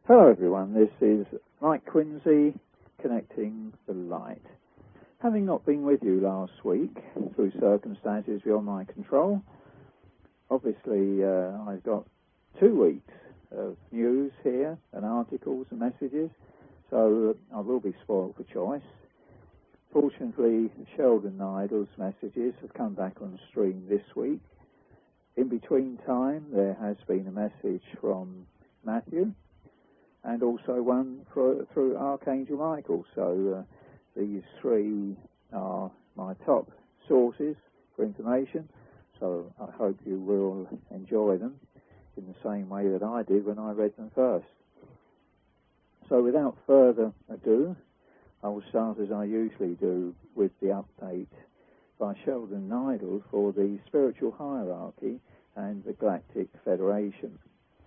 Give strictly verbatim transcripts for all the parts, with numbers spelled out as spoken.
Hello everyone, this is Mike Quincy, Connecting the Light. Having not been with you last week, through circumstances beyond my control, obviously uh, I've got two weeks of news here, and articles and messages, so I will be spoiled for choice. Fortunately, Sheldon Nidle's messages have come back on stream this week. In between time, there has been a message from Matthew, and also one for, through Archangel Michael. So uh, these three are my top sources for information, so I hope you will enjoy them in the same way that I did when I read them first. So without further ado, I will start as I usually do with the update by Sheldon Nidle for the Spiritual Hierarchy and the Galactic Federation.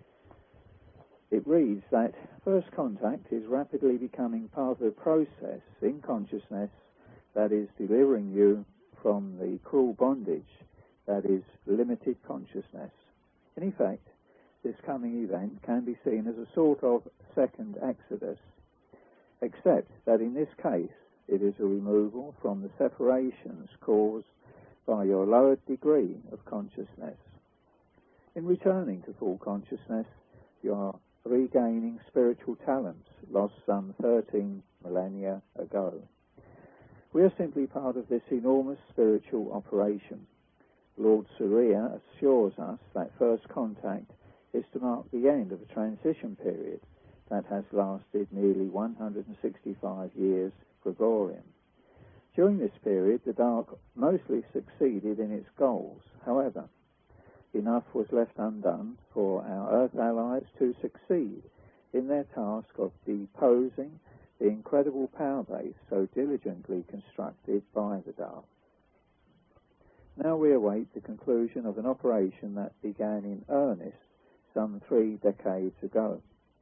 It reads that first contact is rapidly becoming part of the process in consciousness that is delivering you from the cruel bondage that is limited consciousness. In effect, this coming event can be seen as a sort of second exodus, except that in this case it is a removal from the separations caused by your lowered degree of consciousness. In returning to full consciousness, you are regaining spiritual talents lost some thirteen millennia ago. We are simply part of this enormous spiritual operation. Lord Surya assures us that first contact is to mark the end of a transition period that has lasted nearly one hundred sixty-five years Gregorian. During this period, the Dark mostly succeeded in its goals. However, enough was left undone for our Earth allies to succeed in their task of deposing the incredible power base so diligently constructed by the Dark. Now we await the conclusion of an operation that began in earnest some three decades ago.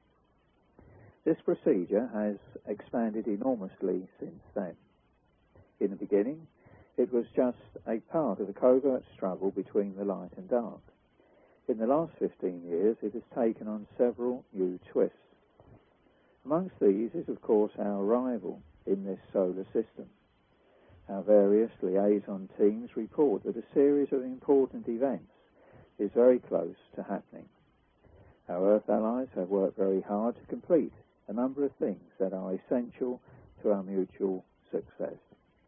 This procedure has expanded enormously since then. In the beginning, it was just a part of the covert struggle between the light and dark. In the last fifteen years, it has taken on several new twists. Amongst these is, of course, our arrival in this solar system. Our various liaison teams report that a series of important events is very close to happening. Our Earth allies have worked very hard to complete a number of things that are essential to our mutual success.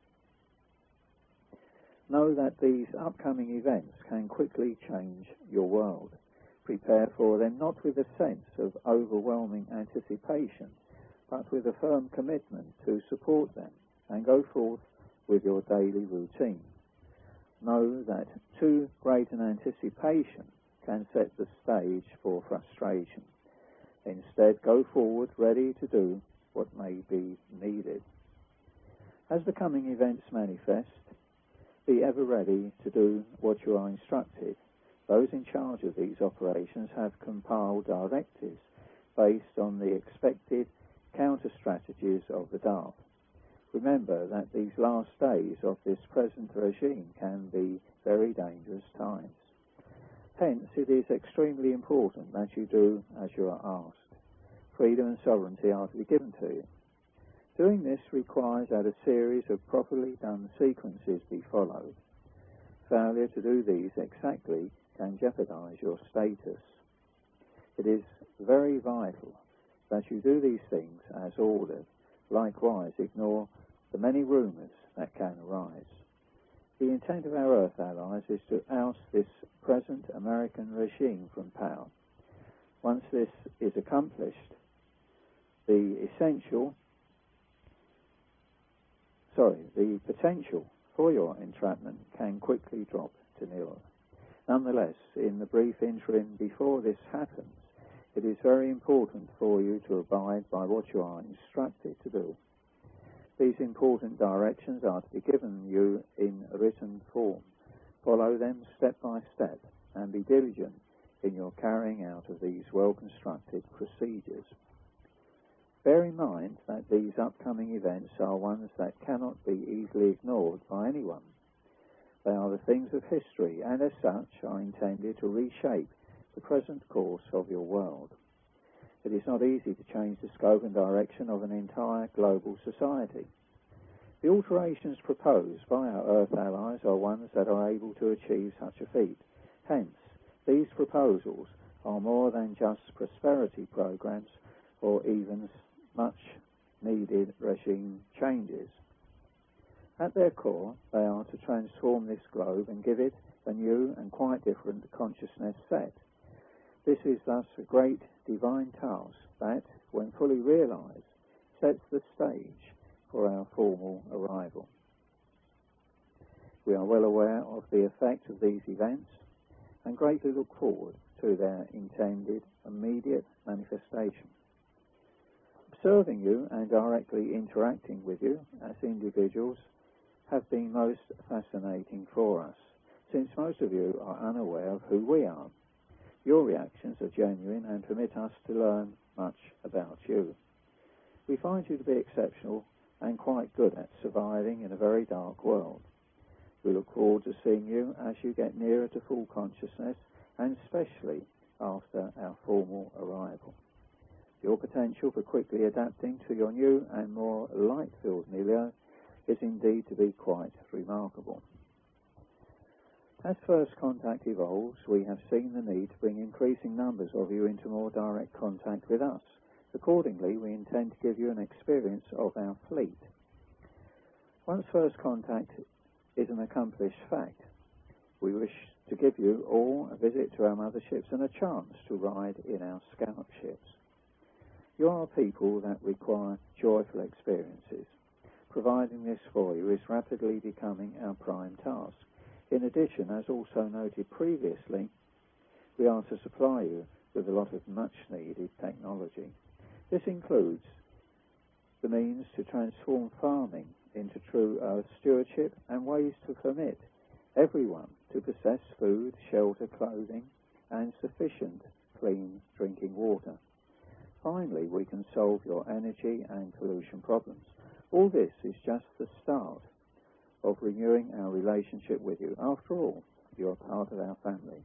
Know that these upcoming events can quickly change your world. Prepare for them not with a sense of overwhelming anticipation, but with a firm commitment to support them and go forth with your daily routine. Know that too great an anticipation can set the stage for frustration. Instead, go forward ready to do what may be needed. As the coming events manifest, be ever ready to do what you are instructed. Those in charge of these operations have compiled directives based on the expected counter-strategies of the Dark. Remember that these last days of this present regime can be very dangerous times. Hence, it is extremely important that you do as you are asked. Freedom and sovereignty are to be given to you. Doing this requires that a series of properly done sequences be followed. Failure to do these exactly can jeopardize your status. It is very vital that you do these things as ordered. Likewise, ignore the many rumors that can arise. The intent of our Earth allies is to oust this present American regime from power. Once this is accomplished, the essential Sorry, the potential for your entrapment can quickly drop to nil. Nonetheless, in the brief interim before this happens, it is very important for you to abide by what you are instructed to do. These important directions are to be given you in written form. Follow them step by step and be diligent in your carrying out of these well-constructed procedures. Bear in mind that these upcoming events are ones that cannot be easily ignored by anyone. They are the things of history, and as such are intended to reshape the present course of your world. It is not easy to change the scope and direction of an entire global society. The alterations proposed by our Earth allies are ones that are able to achieve such a feat. Hence, these proposals are more than just prosperity programs or even much needed regime changes. At their core, they are to transform this globe and give it a new and quite different consciousness set. This is thus a great divine task that, when fully realized, sets the stage for our formal arrival. We are well aware of the effect of these events and greatly look forward to their intended immediate manifestation. Observing you and directly interacting with you as individuals have been most fascinating for us, since most of you are unaware of who we are. Your reactions are genuine and permit us to learn much about you. We find you to be exceptional and quite good at surviving in a very dark world. We look forward to seeing you as you get nearer to full consciousness, and especially after our formal arrival. Your potential for quickly adapting to your new and more light-filled milieu is indeed to be quite remarkable. As First Contact evolves, we have seen the need to bring increasing numbers of you into more direct contact with us. Accordingly, we intend to give you an experience of our fleet. Once First Contact is an accomplished fact, we wish to give you all a visit to our motherships and a chance to ride in our scout ships. You are people that require joyful experiences. Providing this for you is rapidly becoming our prime task. In addition, as also noted previously, we are to supply you with a lot of much-needed technology. This includes the means to transform farming into true earth stewardship and ways to permit everyone to possess food, shelter, clothing, and sufficient clean drinking water. Finally, we can solve your energy and pollution problems. All this is just the start of renewing our relationship with you. After all, you are part of our family.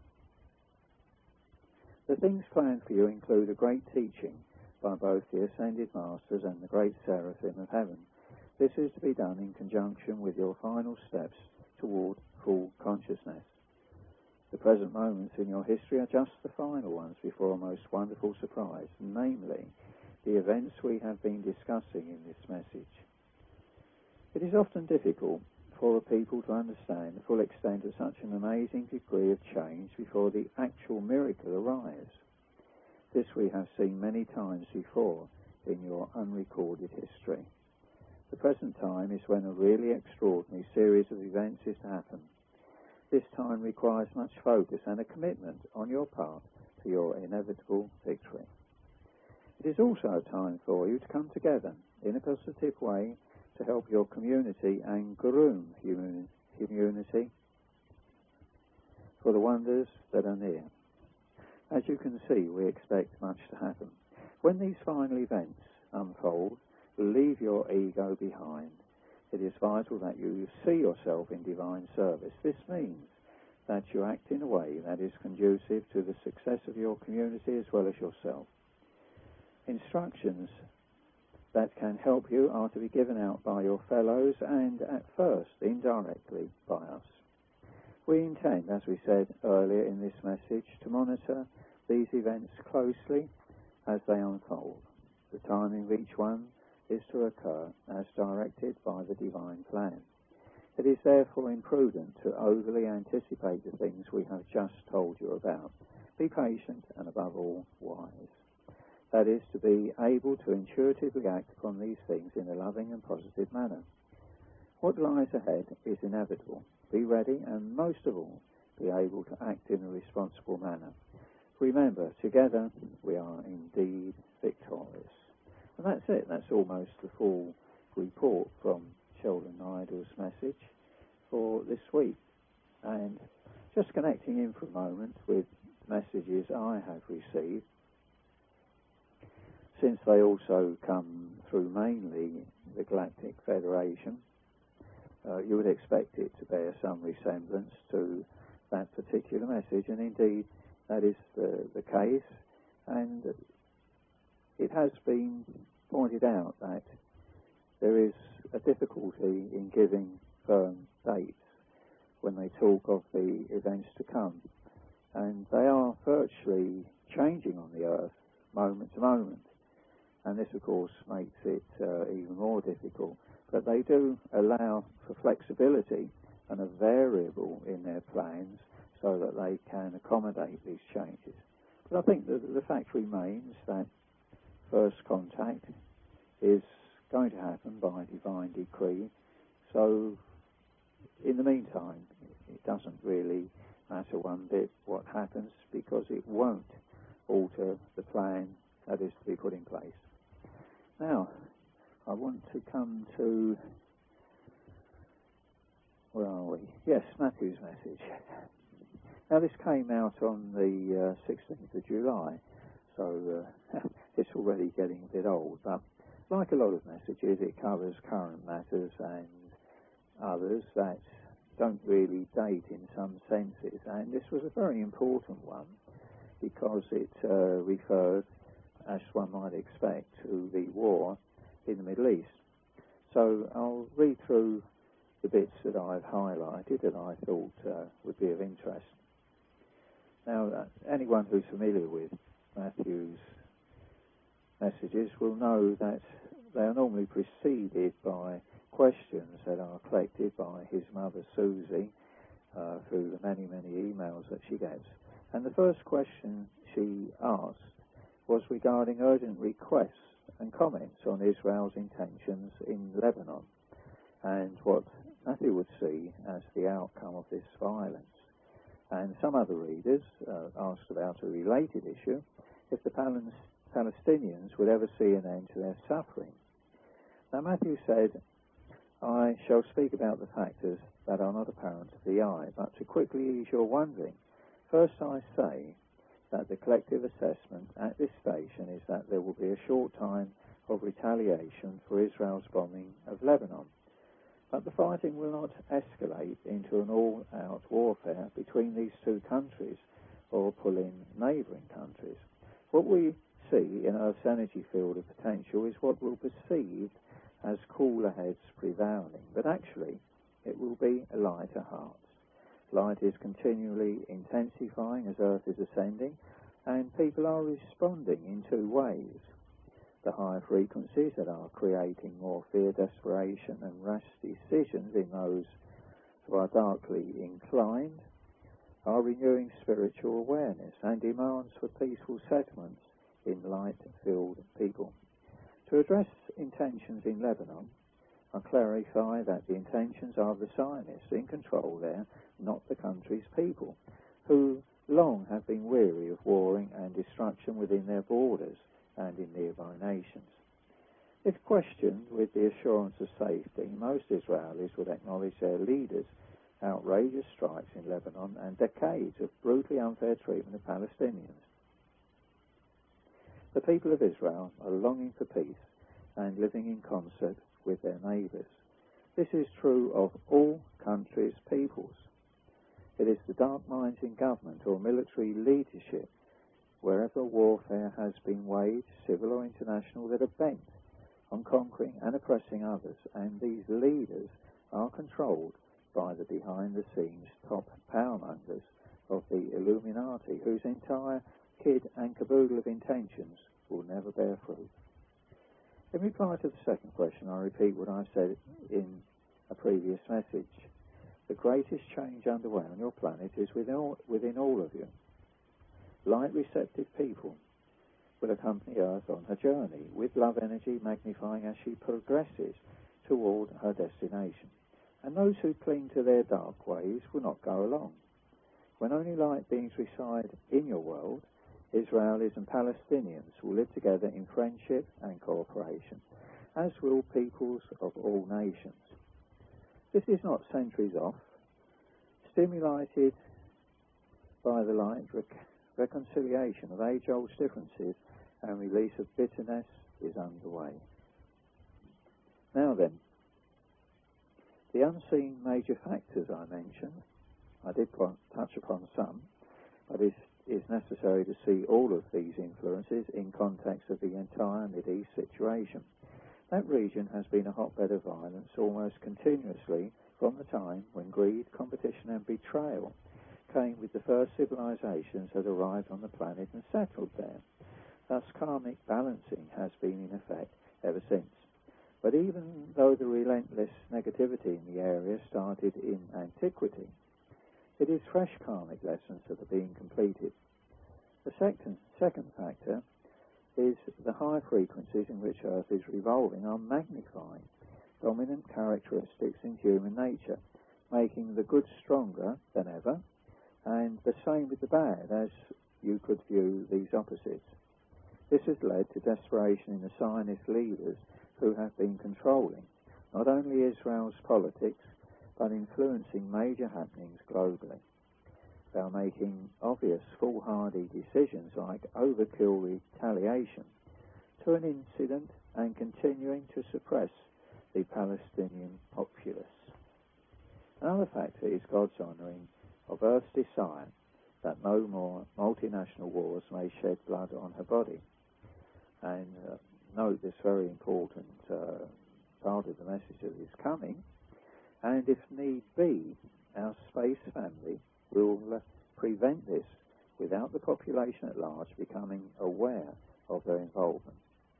The things planned for you include a great teaching by both the Ascended Masters and the great Seraphim of Heaven. This is to be done in conjunction with your final steps toward full consciousness. The present moments in your history are just the final ones before a most wonderful surprise, namely the events we have been discussing in this message. It is often difficult for the people to understand the full extent of such an amazing degree of change before the actual miracle arrives. This we have seen many times before in your unrecorded history. The present time is when a really extraordinary series of events is to happen. This time requires much focus and a commitment on your part to your inevitable victory. It is also a time for you to come together in a positive way to help your community and Gurum community for the wonders that are near. As you can see, we expect much to happen. When these final events unfold, leave your ego behind. It is vital that you see yourself in divine service. This means that you act in a way that is conducive to the success of your community as well as yourself. Instructions that can help you are to be given out by your fellows and, at first, indirectly by us. We intend, as we said earlier in this message, to monitor these events closely as they unfold. The timing of each one is to occur as directed by the divine plan. It is therefore imprudent to overly anticipate the things we have just told you about. Be patient and, above all, wise. That is, to be able to intuitively act upon these things in a loving and positive manner. What lies ahead is inevitable. Be ready and, most of all, be able to act in a responsible manner. Remember, together we are indeed victorious. And that's it. That's almost the full report from Sheldon Idle's message for this week. And just connecting in for a moment with messages I have received, since they also come through mainly the Galactic Federation, uh, you would expect it to bear some resemblance to that particular message, and indeed that is the, the case. And has been pointed out that there is a difficulty in giving firm dates when they talk of the events to come, and they are virtually changing on the Earth moment to moment, and this of course makes it uh, even more difficult. But they do allow for flexibility and a variable in their plans so that they can accommodate these changes. But I think that the fact remains that first contact is going to happen by divine decree. So in the meantime, it doesn't really matter one bit what happens, because it won't alter the plan that is to be put in place. Now, I want to come to, where are we? Yes, Matthew's message. Now, this came out on the uh, sixteenth of July, so uh, it's already getting a bit old, but like a lot of messages, it covers current matters and others that don't really date in some senses, and this was a very important one because it uh, referred, as one might expect, to the war in the Middle East. So I'll read through the bits that I've highlighted that I thought uh, would be of interest. Now, uh, anyone who's familiar with Matthew's messages will know that they are normally preceded by questions that are collected by his mother Susie uh, through the many, many emails that she gets. And the first question she asked was regarding urgent requests and comments on Israel's intentions in Lebanon and what Matthew would see as the outcome of this violence. And some other readers uh, asked about a related issue, if the Pal- Palestinians would ever see an end to their suffering. Now, Matthew said, I shall speak about the factors that are not apparent to the eye, but to quickly ease your wondering, first I say that the collective assessment at this station is that there will be a short time of retaliation for Israel's bombing of Lebanon. But the fighting will not escalate into an all-out warfare between these two countries or pull in neighbouring countries. What we see in Earth's energy field of potential is what we'll perceive as cooler heads prevailing, but actually it will be lighter hearts. Light is continually intensifying as Earth is ascending, and people are responding in two ways. The higher frequencies that are creating more fear, desperation and rash decisions in those who are darkly inclined are renewing spiritual awareness and demands for peaceful settlements in light-filled people. To address intentions in Lebanon, I clarify that the intentions are of the Zionists in control there, not the country's people, who long have been weary of warring and destruction within their borders and in nearby nations. If questioned with the assurance of safety, most Israelis would acknowledge their leaders' outrageous strikes in Lebanon and decades of brutally unfair treatment of Palestinians. The people of Israel are longing for peace and living in concert with their neighbours. This is true of all countries' peoples. It is the dark minds in government or military leadership, wherever warfare has been waged, civil or international, that are bent on conquering and oppressing others, and these leaders are controlled by the behind-the-scenes top powermongers of the Illuminati, whose entire kit and caboodle of intentions will never bear fruit. In reply to the second question, I repeat what I said in a previous message. The greatest change underway on your planet is within all, within all of you. Light-receptive people will accompany Earth on her journey, with love energy magnifying as she progresses toward her destination. And those who cling to their dark ways will not go along. When only light beings reside in your world, Israelis and Palestinians will live together in friendship and cooperation, as will peoples of all nations. This is not centuries off. Stimulated by the light, rec- reconciliation of age-old differences and release of bitterness is underway. Now then, the unseen major factors I mentioned, I did touch upon some, but it's is necessary to see all of these influences in context of the entire Mideast situation. That region has been a hotbed of violence almost continuously from the time when greed, competition and betrayal came with the first civilizations that arrived on the planet and settled there. Thus karmic balancing has been in effect ever since. But even though the relentless negativity in the area started in antiquity, it is fresh karmic lessons that are being completed. The second, second factor is the high frequencies in which Earth is revolving are magnifying dominant characteristics in human nature, making the good stronger than ever, and the same with the bad, as you could view these opposites. This has led to desperation in the Zionist leaders who have been controlling not only Israel's politics, but influencing major happenings globally. They are making obvious foolhardy decisions like overkill retaliation to an incident and continuing to suppress the Palestinian populace. Another factor is God's honouring of Earth's desire that no more multinational wars may shed blood on her body. And uh, note this very important uh, part of the message that is coming. And if need be, our space family will uh, prevent this without the population at large becoming aware of their involvement.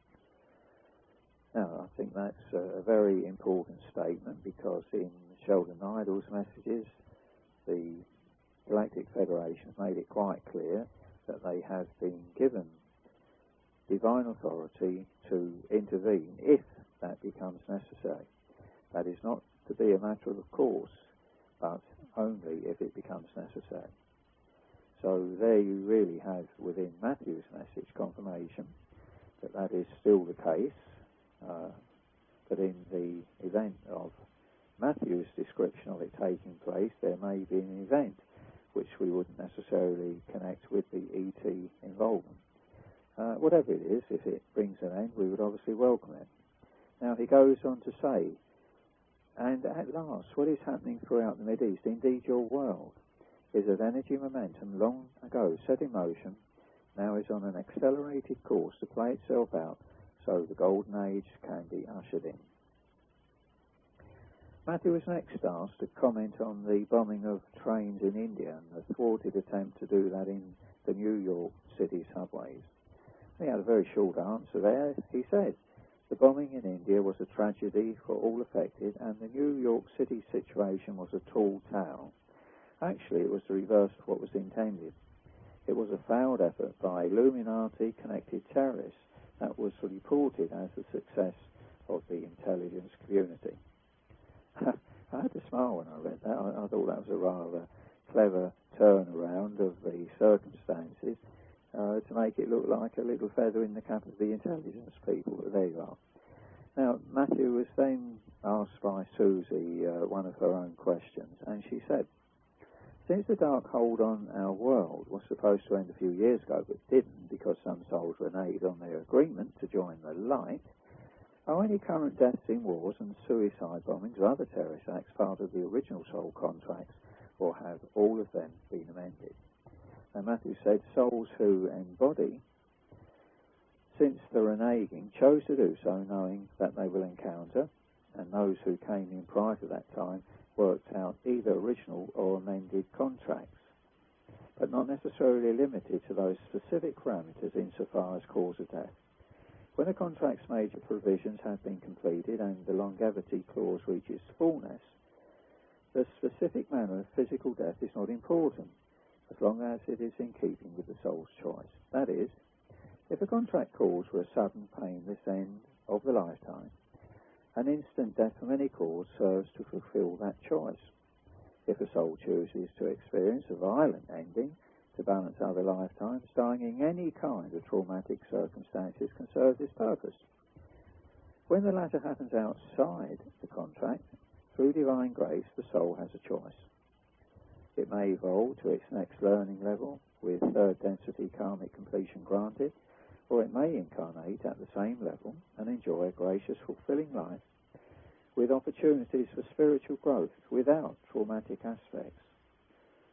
Now, I think that's a very important statement, because in Sheldon Idle's messages, the Galactic Federation made it quite clear that they have been given divine authority to intervene if that becomes necessary. That is not to be a matter of course, but only if it becomes necessary. So there you really have within Matthew's message confirmation that that is still the case, uh, but in the event of Matthew's description of it taking place, there may be an event which we wouldn't necessarily connect with the E T involvement. Uh, whatever it is, if it brings an end, we would obviously welcome it. Now he goes on to say, and at last, what is happening throughout the Mideast, indeed your world, is that energy momentum long ago set in motion now is on an accelerated course to play itself out so the golden age can be ushered in. Matthew was next asked to comment on the bombing of trains in India and the thwarted attempt to do that in the New York City subways. He had a very short answer there. He said, the bombing in India was a tragedy for all affected, and the New York City situation was a tall tale. Actually, it was the reverse of what was intended. It was a failed effort by Illuminati-connected terrorists that was reported as the success of the intelligence community. I had to smile when I read that. I, I thought that was a rather clever turnaround of the circumstances uh, to make it look like a little feather in the cap of the intelligence people. But there you are. Now, Matthew was then asked by Susie uh, one of her own questions, and she said, since the dark hold on our world was supposed to end a few years ago, but didn't because some souls reneged on their agreement to join the light, are any current deaths in wars and suicide bombings or other terrorist acts part of the original soul contracts, or have all of them been amended? And Matthew said, souls who embody, since the reneging, chose to do so knowing that they will encounter, and those who came in prior to that time worked out either original or amended contracts, but not necessarily limited to those specific parameters insofar as cause of death. When a contract's major provisions have been completed and the longevity clause reaches fullness, the specific manner of physical death is not important, as long as it is in keeping with the soul's choice. That is, if a contract calls for a sudden painless end of the lifetime, an instant death from any cause serves to fulfill that choice. If a soul chooses to experience a violent ending to balance other lifetimes, dying in any kind of traumatic circumstances can serve this purpose. When the latter happens outside the contract, through divine grace, the soul has a choice. It may evolve to its next learning level with third density karmic completion granted, or it may incarnate at the same level and enjoy a gracious, fulfilling life with opportunities for spiritual growth without traumatic aspects.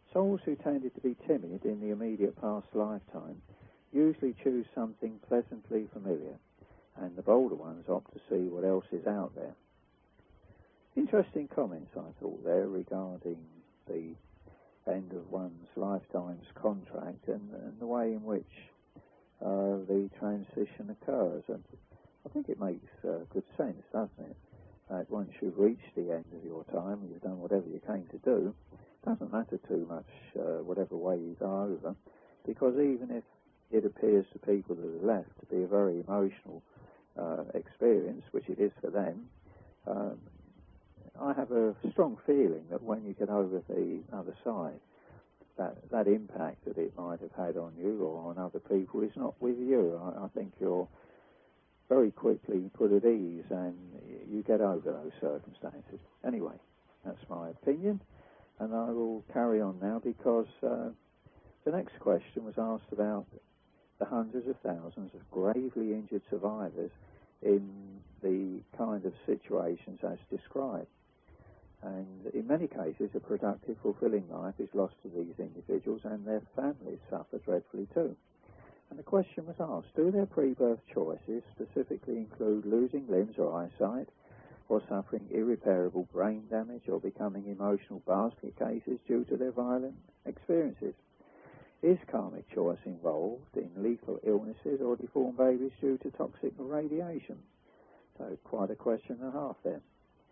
Souls who tended to be timid in the immediate past lifetime usually choose something pleasantly familiar, and the bolder ones opt to see what else is out there. Interesting comments, I thought, there regarding the end of one's lifetime's contract and, and the way in which uh, the transition occurs. And I think it makes uh, good sense, doesn't it? That once you've reached the end of your time, you've done whatever you came to do, it doesn't matter too much uh, whatever way you go over, because even if it appears to people that are left to be a very emotional uh, experience, which it is for them, um, I have a strong feeling that when you get over the other side, that that impact that it might have had on you or on other people is not with you. I, I think you're very quickly put at ease and you get over those circumstances. Anyway, that's my opinion, and I will carry on now because uh, the next question was asked about the hundreds of thousands of gravely injured survivors in the kind of situations as described. And in many cases, a productive, fulfilling life is lost to these individuals, and their families suffer dreadfully too. And the question was asked, do their pre-birth choices specifically include losing limbs or eyesight, or suffering irreparable brain damage, or becoming emotional basket cases due to their violent experiences? Is karmic choice involved in lethal illnesses or deformed babies due to toxic radiation? So quite a question and a half there.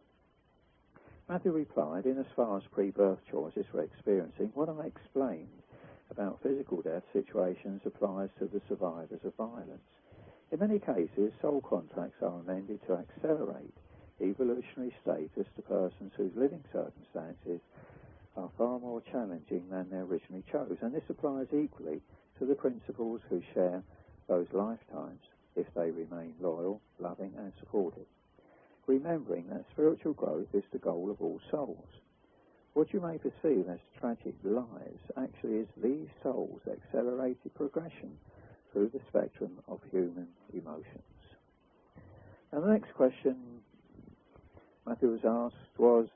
Matthew replied, in as far as pre-birth choices for experiencing, what I explained about physical death situations applies to the survivors of violence. In many cases, soul contracts are amended to accelerate evolutionary status to persons whose living circumstances are far more challenging than they originally chose, and this applies equally to the principals who share those lifetimes if they remain loyal, loving and supportive. Remembering that spiritual growth is the goal of all souls. What you may perceive as tragic lives actually is these souls' accelerated progression through the spectrum of human emotions. And the next question Matthew was asked was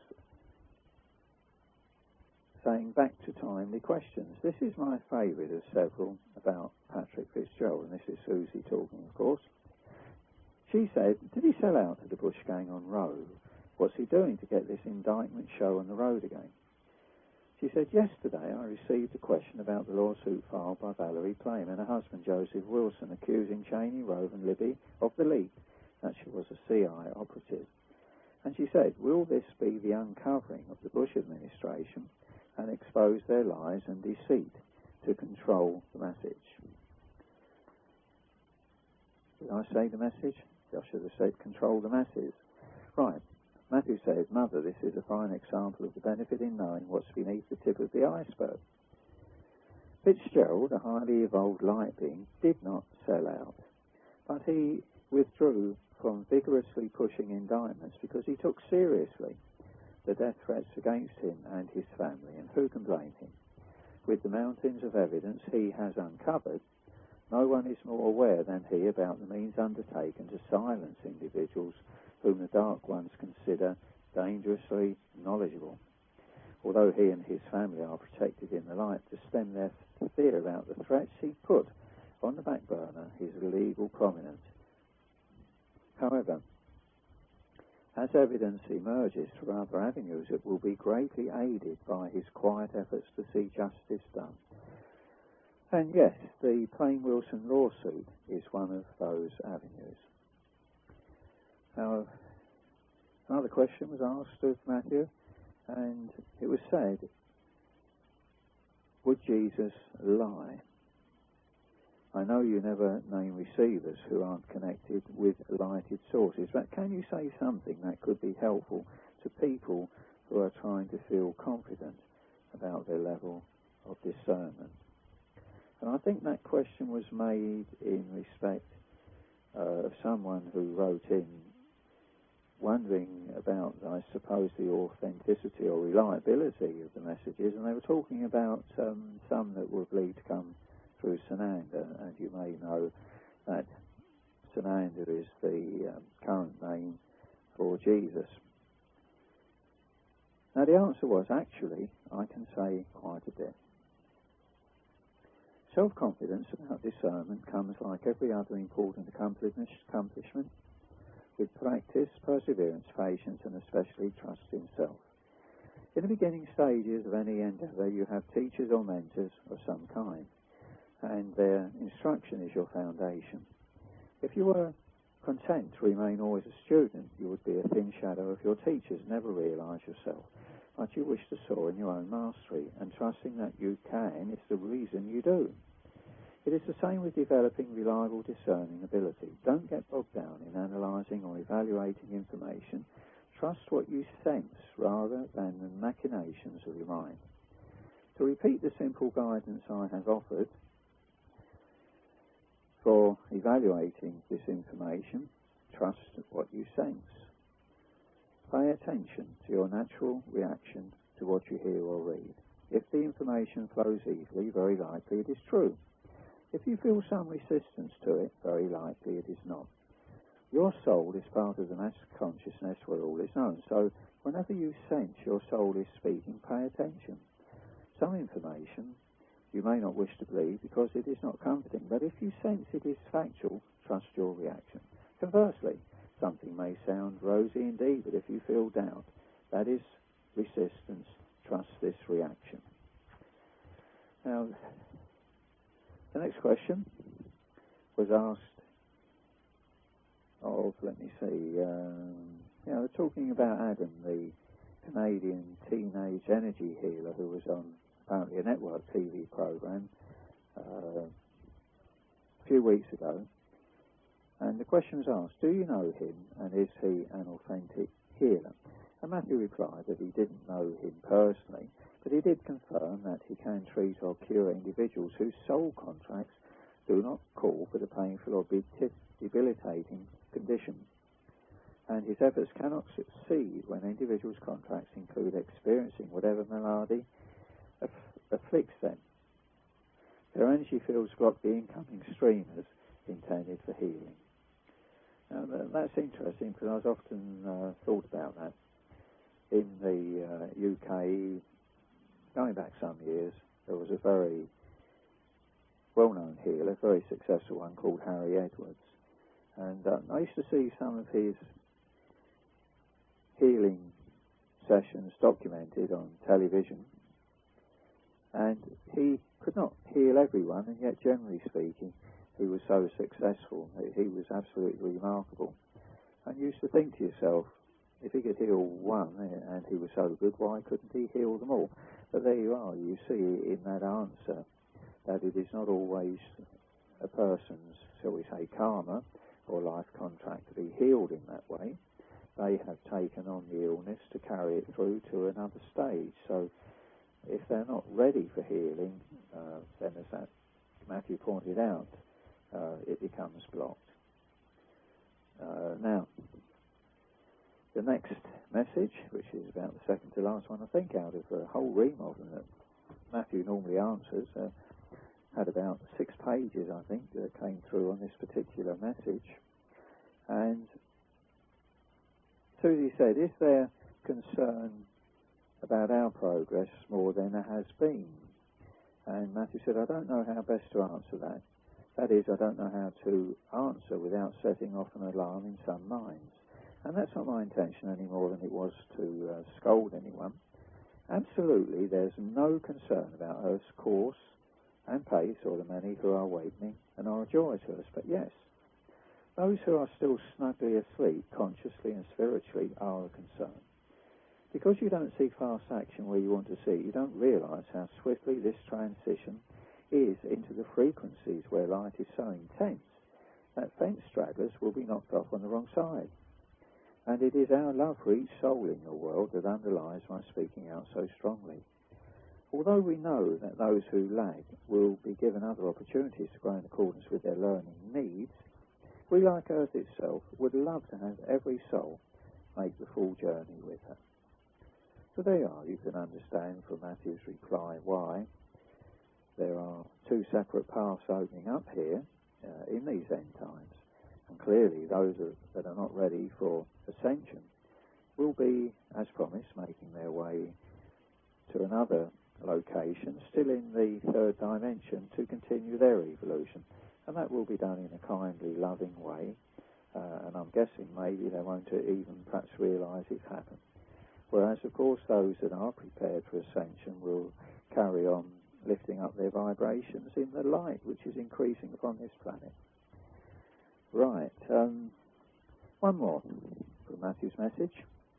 saying back to timely questions. This is my favourite of several about Patrick Fitzgerald, and this is Susie talking, of course. She said, did he sell out to the Bush gang on Roe? What's he doing to get this indictment show on the road again? She said, yesterday I received a question about the lawsuit filed by Valerie Plame and her husband Joseph Wilson, accusing Cheney, Rove and Libby of the leak that she was a C I operative. And she said, will this be the uncovering of the Bush administration and expose their lies and deceit to control the message? Did I say the message? I should have said control the masses. Right. Matthew says, Mother, this is a fine example of the benefit in knowing what's beneath the tip of the iceberg. Fitzgerald, a highly evolved light being, did not sell out, but he withdrew from vigorously pushing indictments because he took seriously the death threats against him and his family, and who can blame him? With the mountains of evidence he has uncovered, no one is more aware than he about the means undertaken to silence individuals whom the Dark Ones consider dangerously knowledgeable, although he and his family are protected in the light to stem their fear about the threats he put on the back burner his legal prominence. However, as evidence emerges from other avenues, it will be greatly aided by his quiet efforts to see justice done. And yes, the Plame Wilson lawsuit is one of those avenues. Now, another question was asked of Matthew, and it was said, would Jesus lie? I know you never name receivers who aren't connected with lighted sources, but can you say something that could be helpful to people who are trying to feel confident about their level of discernment? And I think that question was made in respect uh, of someone who wrote in wondering about, I suppose, the authenticity or reliability of the messages, and they were talking about um, some that were believed to come through Sananda, and you may know that Sananda is the um, current name for Jesus. Now the answer was, actually, I can say quite a bit. Self-confidence about discernment comes, like every other important accomplishment, with practice, perseverance, patience, and especially trust in self. In the beginning stages of any endeavour, you have teachers or mentors of some kind, and their instruction is your foundation. If you were content to remain always a student, you would be a thin shadow of your teachers, never realise yourself, but you wish to soar in your own mastery, and trusting that you can is the reason you do. It is the same with developing reliable discerning ability. Don't get bogged down in analysing or evaluating information. Trust what you sense rather than the machinations of your mind. To repeat the simple guidance I have offered for evaluating this information, trust what you sense. Pay attention to your natural reaction to what you hear or read. If the information flows easily, very likely it is true. If you feel some resistance to it, very likely it is not. Your soul is part of the mass consciousness where all is known, so whenever you sense your soul is speaking, pay attention. Some information you may not wish to believe because it is not comforting, but if you sense it is factual, trust your reaction. Conversely, something may sound rosy indeed, but if you feel doubt, that is resistance, trust this reaction. Now, the next question was asked of, let me see, um, you know, talking about Adam, the Canadian teenage energy healer who was on apparently a network T V program uh, a few weeks ago. And the question was asked, do you know him and is he an authentic healer? And Matthew replied that he didn't know him personally, but he did confirm that he can treat or cure individuals whose soul contracts do not call for the painful or debilitating condition. And his efforts cannot succeed when individuals' contracts include experiencing whatever malady aff afflicts them. Their energy fields block the incoming streamers intended for healing. Now, that's interesting because I've often uh, thought about that. In the uh, U K, going back some years, there was a very well-known healer, very successful one called Harry Edwards. And uh, I used to see some of his healing sessions documented on television. And he could not heal everyone, and yet, generally speaking, he was so successful. He was absolutely remarkable. And you used to think to yourself, if he could heal one, and he was so good, why couldn't he heal them all? But there you are. You see in that answer that it is not always a person's, shall we say, karma or life contract to be healed in that way. They have taken on the illness to carry it through to another stage. So if they're not ready for healing, uh, then as that Matthew pointed out, uh, it becomes blocked. Uh, now, the next message, which is about the second to last one, I think, out of a whole ream of them that Matthew normally answers, uh, had about six pages, I think, that came through on this particular message. And Susie said, is there concern about our progress more than there has been? And Matthew said, I don't know how best to answer that. That is, I don't know how to answer without setting off an alarm in some minds. And that's not my intention any more than it was to uh, scold anyone. Absolutely, there's no concern about Earth's course and pace or the many who are awakening and are a joy to us. But yes, those who are still snugly asleep, consciously and spiritually, are a concern. Because you don't see fast action where you want to see, you don't realise how swiftly this transition is into the frequencies where light is so intense that fence stragglers will be knocked off on the wrong side. And it is our love for each soul in your world that underlies my speaking out so strongly. Although we know that those who lag will be given other opportunities to grow in accordance with their learning needs, we, like Earth itself, would love to have every soul make the full journey with her. So there you are. You can understand from Matthew's reply why there are two separate paths opening up here uh, in these end times. And clearly those are, that are not ready for ascension will be, as promised, making their way to another location, still in the third dimension, to continue their evolution. And that will be done in a kindly, loving way. Uh, and I'm guessing maybe they won't even perhaps realise it's happened. Whereas, of course, those that are prepared for ascension will carry on lifting up their vibrations in the light which is increasing upon this planet. Right. Um, one more from Matthew's message.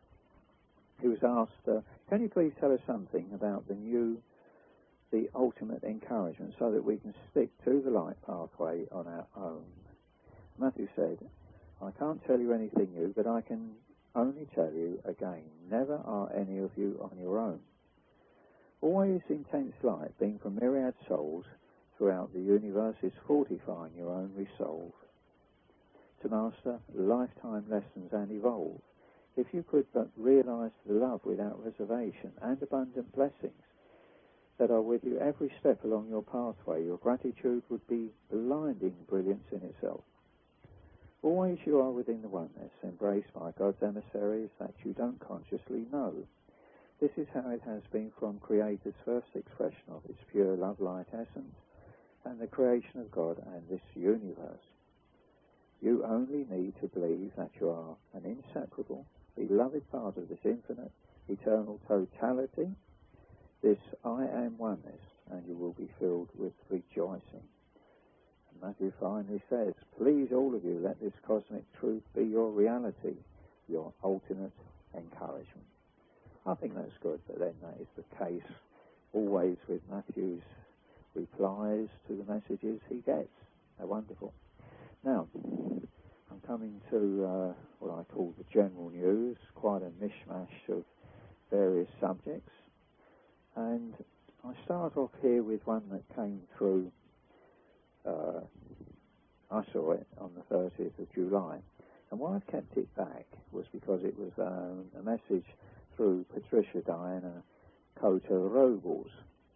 He was asked, uh, can you please tell us something about the new, the ultimate encouragement, so that we can stick to the light pathway on our own? Matthew said, I can't tell you anything new, but I can only tell you again, never are any of you on your own. Always intense light, being from myriad souls throughout the universe, is fortifying your own resolve to master lifetime lessons and evolve. If you could but realise the love without reservation and abundant blessings that are with you every step along your pathway, your gratitude would be blinding brilliance in itself. Always you are within the oneness, embraced by God's emissaries that you don't consciously know. This is how it has been from Creator's first expression of its pure love light essence and the creation of God and this universe. You only need to believe that you are an inseparable, beloved part of this infinite, eternal totality, this I am oneness, and you will be filled with rejoicing. Matthew finally says, please all of you, let this cosmic truth be your reality, your ultimate encouragement. I think that's good, but then that is the case always with Matthew's replies to the messages he gets. They're wonderful. Now, I'm coming to uh, what I call the general news, quite a mishmash of various subjects. And I start off here with one that came through Uh, I saw it on the thirtieth of July, and why I've kept it back was because it was um, a message through Patricia Diana Cota Robles.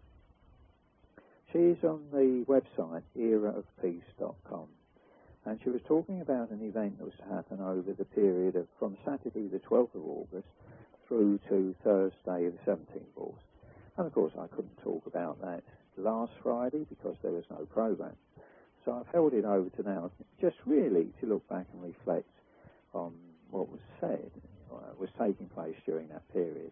She's on the website era of peace dot com, and she was talking about an event that was to happen over the period of from Saturday the twelfth of August through to Thursday the seventeenth of August. And of course I couldn't talk about that last Friday because there was no programme. So I've held it over to now, just really to look back and reflect on what was said, or was taking place during that period.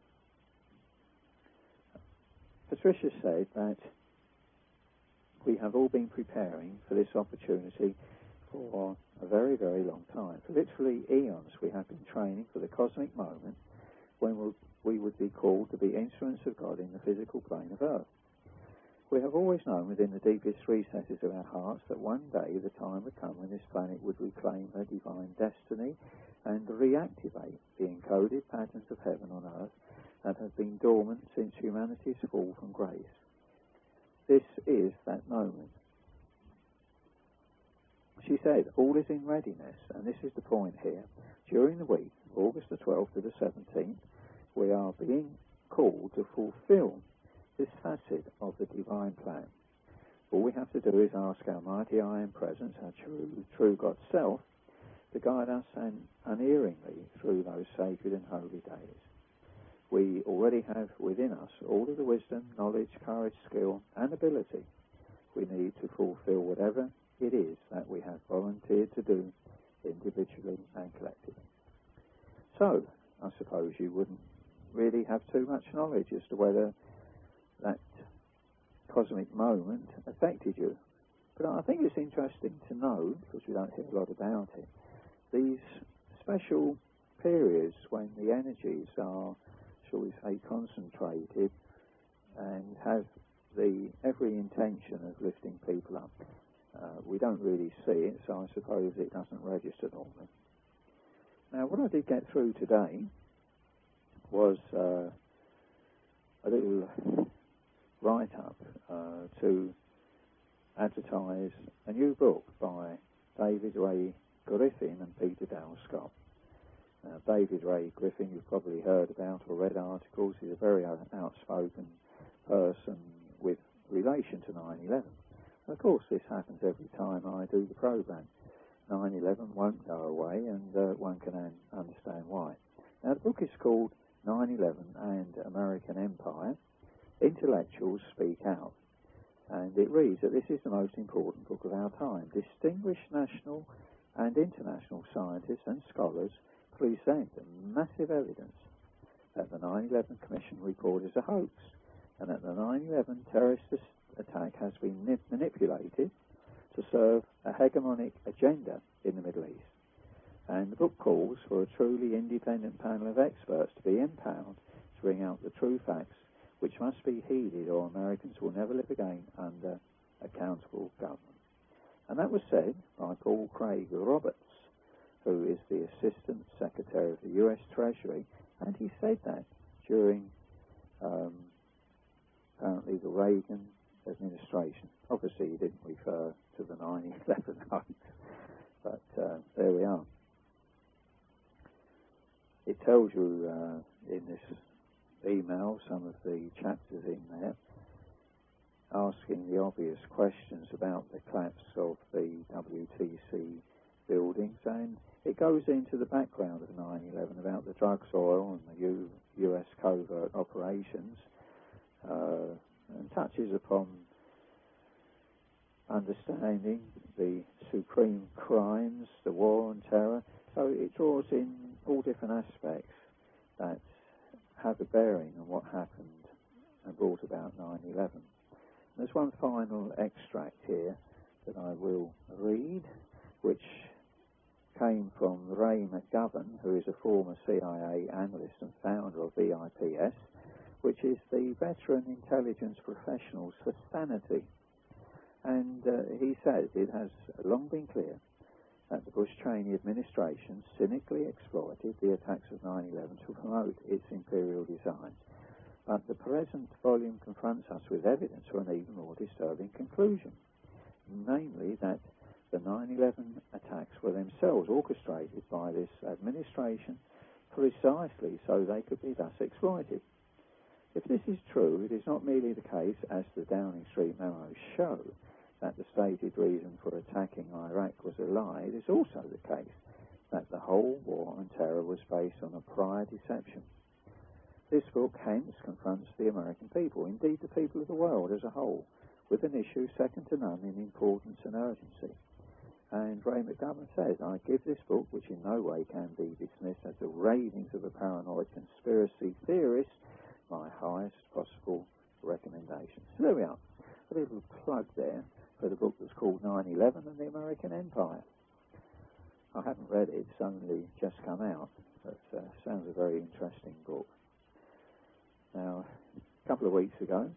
Patricia said that we have all been preparing for this opportunity for a very, very long time. For literally eons we have been training for the cosmic moment when we would be called to be instruments of God in the physical plane of Earth. We have always known within the deepest recesses of our hearts that one day the time would come when this planet would reclaim her divine destiny and reactivate the encoded patterns of heaven on Earth that have been dormant since humanity's fall from grace. This is that moment. She said, all is in readiness, and this is the point here. During the week, August the twelfth to the seventeenth, we are being called to fulfill this facet of the divine plan. All we have to do is ask our mighty I Am Presence, our true, true God Self, to guide us un- unerringly through those sacred and holy days. We already have within us all of the wisdom, knowledge, courage, skill, and ability we need to fulfill whatever it is that we have volunteered to do individually and collectively. So, I suppose you wouldn't really have too much knowledge as to whether that cosmic moment affected you. But I think it's interesting to know, because we don't hear a lot about it, these special periods when the energies are, shall we say, concentrated and have the every intention of lifting people up. Uh, we don't really see it, so I suppose it doesn't register normally. Now, what I did get through today was uh, a little write-up uh, to advertise a new book by David Ray Griffin and Peter Dale Scott. Now, David Ray Griffin, you've probably heard about or read articles. He's a very outspoken person with relation to nine eleven. Of course, this happens every time I do the programme. nine eleven won't go away, and uh, one can un- understand why. Now, the book is called nine eleven and American Empire, Intellectuals Speak Out. And it reads that this is the most important book of our time. Distinguished national and international scientists and scholars present massive evidence that the nine eleven Commission report is a hoax, and that the nine eleven terrorist attack has been manipulated to serve a hegemonic agenda in the Middle East. And the book calls for a truly independent panel of experts to be empowered to bring out the true facts, which must be heeded, or Americans will never live again under accountable government. And that was said by Paul Craig Roberts, who is the Assistant Secretary of the U S Treasury, and he said that during um, apparently the Reagan administration. Obviously, he didn't refer to the nine eleven hoax, but uh, there we are. It tells you uh, in this email some of the chapters in there, asking the obvious questions about the collapse of the W T C buildings, and it goes into the background of nine eleven about the drugs oil and the U, U.S. covert operations, uh, and touches upon understanding the supreme crimes, the war on terror. So it draws in all different aspects that have a bearing on what happened and brought about nine eleven. There's one final extract here that I will read, which came from Ray McGovern, who is a former C I A analyst and founder of V I P S, which is the Veteran Intelligence Professionals for Sanity. And uh, he says it has long been clear that the Bush-Cheney administration cynically exploited the attacks of nine eleven to promote its imperial designs. But the present volume confronts us with evidence for an even more disturbing conclusion, namely that the nine eleven attacks were themselves orchestrated by this administration precisely so they could be thus exploited. If this is true, it is not merely the case, as the Downing Street memos show, that the stated reason for attacking Iraq was a lie. It is also the case that the whole war on terror was based on a prior deception. This book hence confronts the American people, indeed the people of the world as a whole, with an issue second to none in importance and urgency. And Ray McGovern says, I give this book, which in no way can be dismissed as the ravings of a paranoid conspiracy theorist, my highest possible recommendation. So there we are, a little plug there for the book that's called nine eleven and the American Empire. I haven't read it, it's only just come out, but uh, sounds a very interesting book. Now, a couple of weeks ago,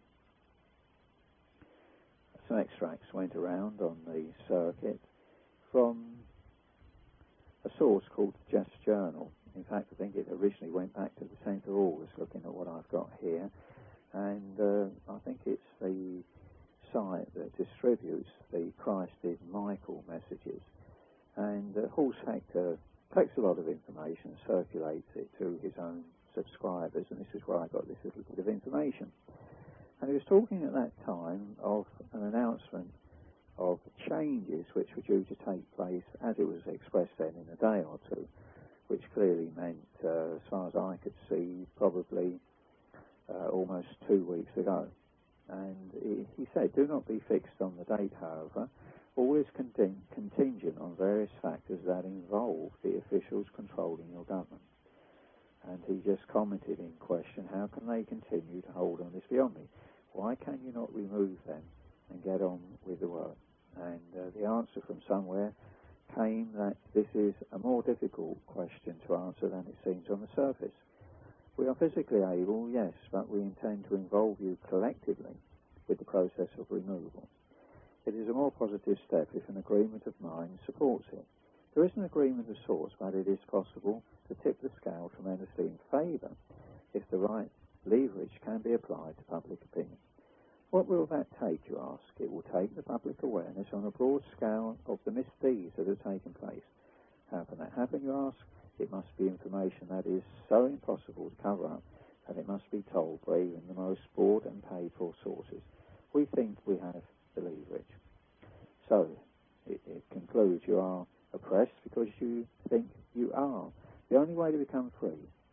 some extracts went around on the circuit from a source called the Just Journal. In fact, I think it originally went back to the tenth of August, looking at what I've got here. And uh, I think it's the site that distributes the Christ is Michael messages. And uh, Horst Hector collects a lot of information, circulates it to his own subscribers, and this is where I got this little bit of information. And he was talking at that time of an announcement of changes which were due to take place, as it was expressed then, in a day or two, which clearly meant, uh, as far as I could see, probably uh, almost two weeks ago. And he, he said, do not be fixed on the date, however, always conting- contingent on various factors that involve the officials controlling your government. And he just commented in question, how can they continue to hold on this beyond me? Why can you not remove them and get on with the work? And uh, the answer from somewhere came that this is a more difficult question to answer than it seems on the surface. We are physically able, yes, but we intend to involve you collectively with the process of removal. It is a more positive step if an agreement of minds supports it. There is an agreement of sorts, but it is possible to tip the scale tremendously in favour if the right leverage can be applied to public opinion. What will that take, you ask? It will take the public awareness on a broad scale of the misdeeds that have taken place. How can that happen, you ask? It must be information that is so impossible to cover up that it must be told by even the most bought and paid for sources. We think we have the leverage. So, it, it concludes, you are oppressed because you think you are. The only way to become free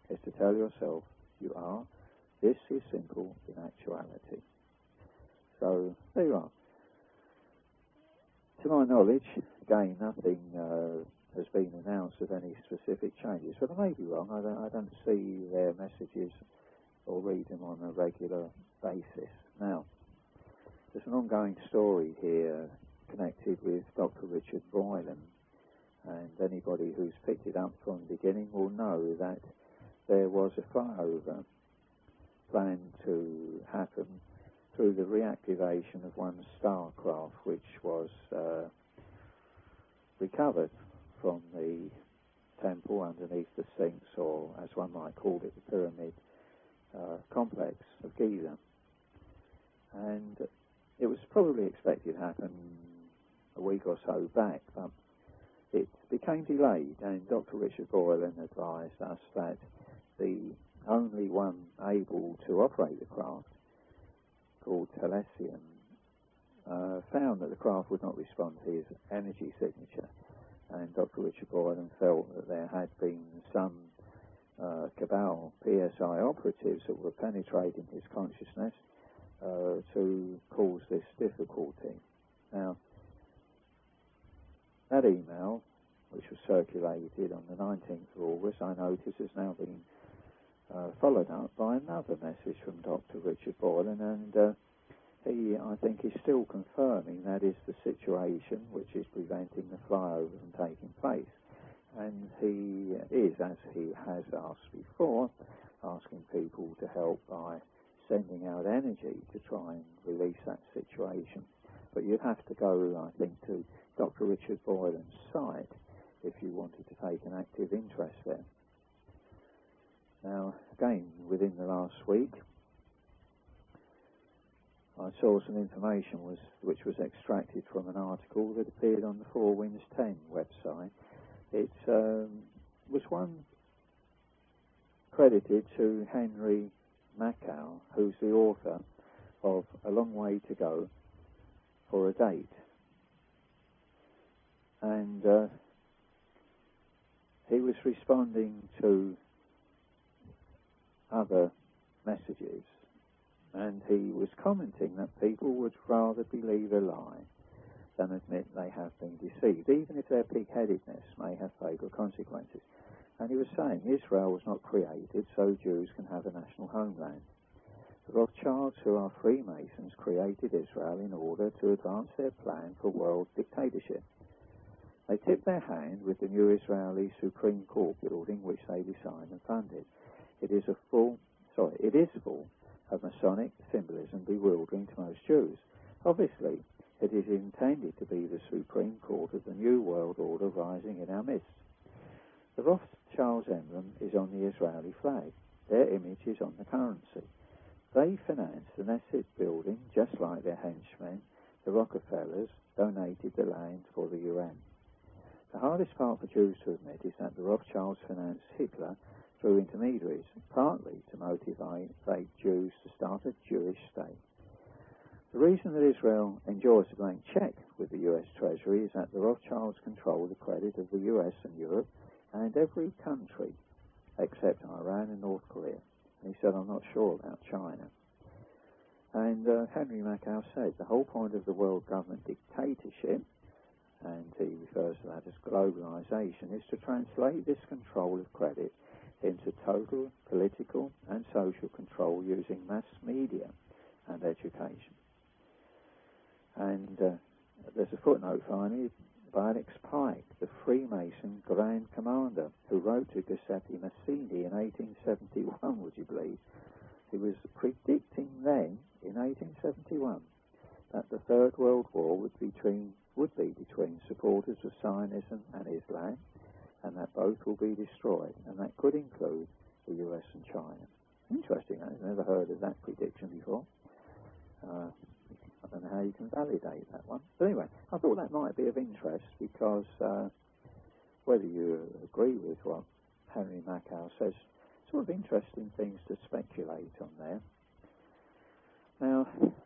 is to tell yourself you are. This is simple in actuality. So there you are. To my knowledge, again, nothing uh, has been announced of any specific changes, but I may be wrong. I don't, I don't see their messages or read them on a regular basis. Now, there's an ongoing story here connected with Doctor Richard Boylan, and anybody who's picked it up from the beginning will know that there was a flyover planned to happen through the reactivation of one starcraft which was uh, recovered from the temple underneath the Sphinx, or as one might call it, the pyramid uh, complex of Giza. And it was probably expected to happen a week or so back, but it became delayed, and Doctor Richard Boylan advised us that the only one able to operate the craft, called Telesium, uh, found that the craft would not respond to his energy signature, and Doctor Richard Boylan felt that there had been some uh, cabal P S I operatives that were penetrating his consciousness uh, to cause this difficulty. Now, that email, which was circulated on the nineteenth of August, I notice has now been uh, followed up by another message from Doctor Richard Boylan, and uh, he, I think, is still confirming that is the situation which is preventing the flyover from taking place. And he is, as he has asked before, asking people to help by sending out energy to try and release that situation. But you'd have to go, I think, to Doctor Richard Boylan's site if you wanted to take an active interest there. Now, again, within the last week, I saw some information was, which was extracted from an article that appeared on the Four Winds ten website. It um, was one credited to Henry Makow, who's the author of A Long Way to Go for a Date. And uh, he was responding to other messages, and he was commenting that people would rather believe a lie than admit they have been deceived, even if their pig-headedness may have fatal consequences. And he was saying Israel was not created so Jews can have a national homeland. The Rothschilds, who are Freemasons, created Israel in order to advance their plan for world dictatorship. They tipped their hand with the new Israeli Supreme Court building, which they designed and funded. It is a full, sorry, it is full of Masonic symbolism bewildering to most Jews. Obviously, it is intended to be the Supreme Court of the New World Order rising in our midst. The Rothschilds' emblem is on the Israeli flag. Their image is on the currency. They financed the Knesset building just like their henchmen, the Rockefellers, donated the land for the U N. The hardest part for Jews to admit is that the Rothschilds financed Hitler through intermediaries, partly to motivate Jews to start a Jewish state. The reason that Israel enjoys a blank check with the U S Treasury is that the Rothschilds control the credit of the U S and Europe and every country except Iran and North Korea. And he said, I'm not sure about China. And uh, Henry Makow said, the whole point of the world government dictatorship, and he refers to that as globalization, is to translate this control of credit into total political and social control using mass media and education. And uh, there's a footnote finally by Alex Pike, the Freemason Grand Commander, who wrote to Giuseppe Mazzini in eighteen seventy-one, would you believe? He was predicting then, in eighteen seventy-one, that the Third World War would, between, would be between supporters of Zionism and Islam, and that both will be destroyed, and that could include the U S and China. Interesting, I've never heard of that prediction before. Uh, I don't know how you can validate that one. But anyway, I thought that might be of interest because uh, whether you agree with what Henry Makow says, sort of interesting things to speculate on there. Now,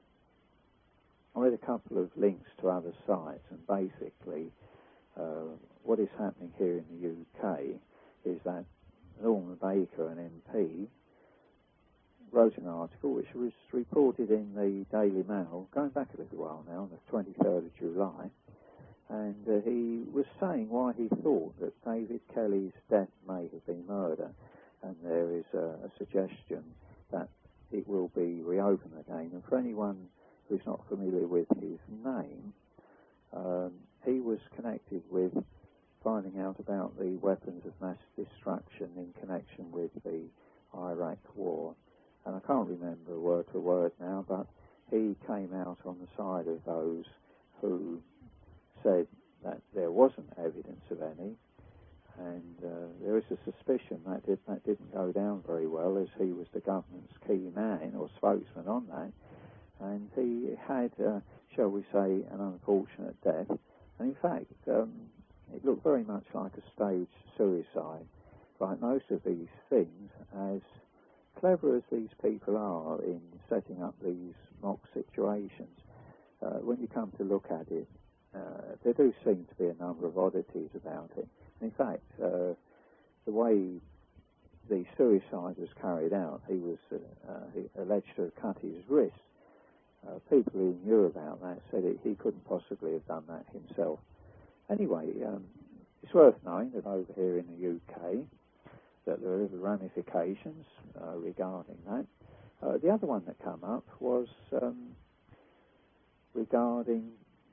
I read a couple of links to other sites, and basically uh, what is happening here in the U K is that Norman Baker an M P, wrote an article which was reported in the Daily Mail, going back a little while now, on the twenty-third of July, and uh, he was saying why he thought that David Kelly's death may have been murder, and there is a, a suggestion that it will be reopened again. And for anyone who's not familiar with his name, um, he was connected with finding out about the weapons of mass destruction in connection with the Iraq war. And I can't remember word for word now, but he came out on the side of those who said that there wasn't evidence of any, and uh, there is a suspicion that did, that didn't go down very well, as he was the government's key man or spokesman on that, and he had, uh, shall we say, an unfortunate death. And in fact, um, it looked very much like a staged suicide. Like most of these things, as clever as these people are in setting up these mock situations, uh, when you come to look at it, uh, there do seem to be a number of oddities about it. In fact, uh, the way the suicide was carried out, he was uh, uh, he alleged to have cut his wrist. Uh, people who knew about that said it, he couldn't possibly have done that himself. Anyway, um, it's worth knowing that over here in the U K, that there are ramifications uh, regarding that. Uh, the other one that came up was um, regarding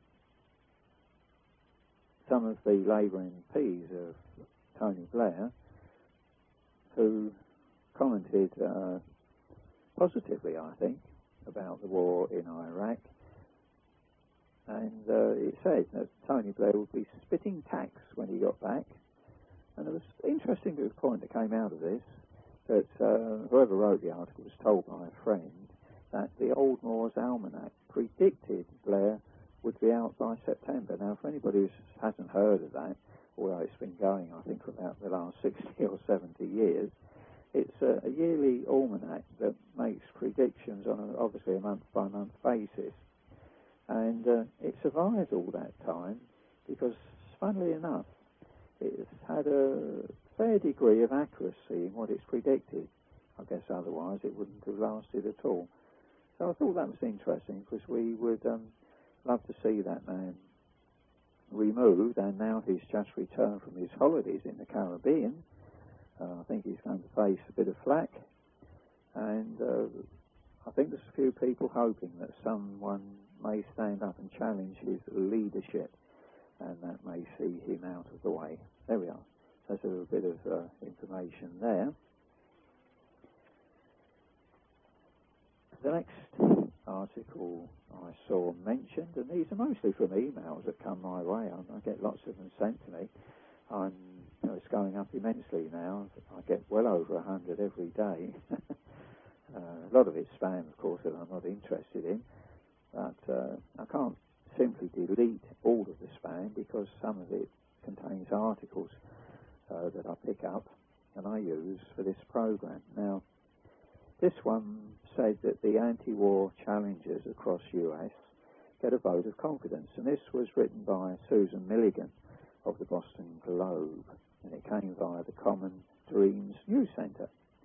some of the Labour M Ps of Tony Blair, who commented uh, positively, I think, about the war in Iraq. And uh, it said that Tony Blair would be spitting tacks when he got back. And it was interesting to the point that came out of this, that uh, whoever wrote the article was told by a friend that the Old Moore's Almanac predicted Blair would be out by September. Now, for anybody who hasn't heard of that, although it's been going, I think, for about the last sixty or seventy years, it's a, a yearly almanac that makes predictions on, a, obviously, a month-by-month basis. And uh, it survived all that time because, funnily enough, it's had a fair degree of accuracy in what it's predicted. I guess otherwise it wouldn't have lasted at all. So I thought that was interesting, because we would um, love to see that man removed, and now he's just returned from his holidays in the Caribbean. Uh, I think he's going to face a bit of flack, and uh, I think there's a few people hoping that someone may stand up and challenge his leadership, and that may see him out of the way. There we are. That's a little bit of uh, information there. The next article I saw mentioned, and these are mostly from emails that come my way. I, I get lots of them sent to me. I'm, you know, it's going up immensely now. I get well over a hundred every day. uh, a lot of it's spam, of course, that I'm not interested in. But uh, I can't simply delete all of the spam, because some of it contains articles uh, that I pick up and I use for this program. Now, this one said that the anti-war challengers across U S get a vote of confidence, and this was written by Susan Milligan of the Boston Globe, and it came via the Common Dreams News Centre.